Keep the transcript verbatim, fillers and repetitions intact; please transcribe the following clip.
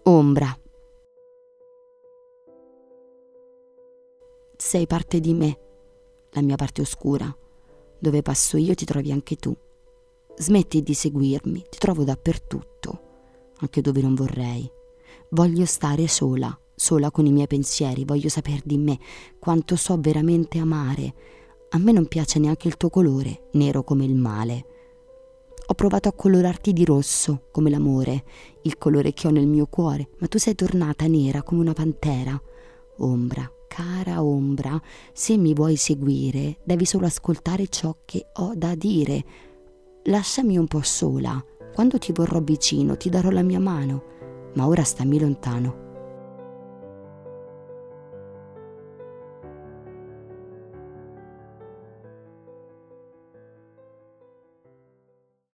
Ombra. Sei parte di me, la mia parte oscura. Dove passo io ti trovi anche tu. Smetti di seguirmi, ti trovo dappertutto, anche dove non vorrei. Voglio stare sola, sola con i miei pensieri, voglio saper di me quanto so veramente amare. A me non piace neanche il tuo colore, nero come il male. Ho provato a colorarti di rosso, come l'amore, il colore che ho nel mio cuore, ma tu sei tornata nera come una pantera. Ombra, cara ombra, se mi vuoi seguire, devi solo ascoltare ciò che ho da dire. Lasciami un po' sola, quando ti vorrò vicino ti darò la mia mano, ma ora stammi lontano.